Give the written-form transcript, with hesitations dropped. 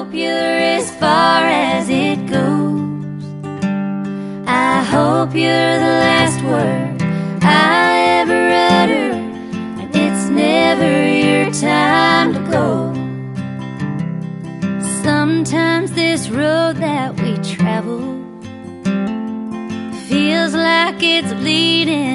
hope you're as far as it goes. I hope you're the last word I ever utter, and it's never your time to go. Sometimes this road that we travel feels like it's leading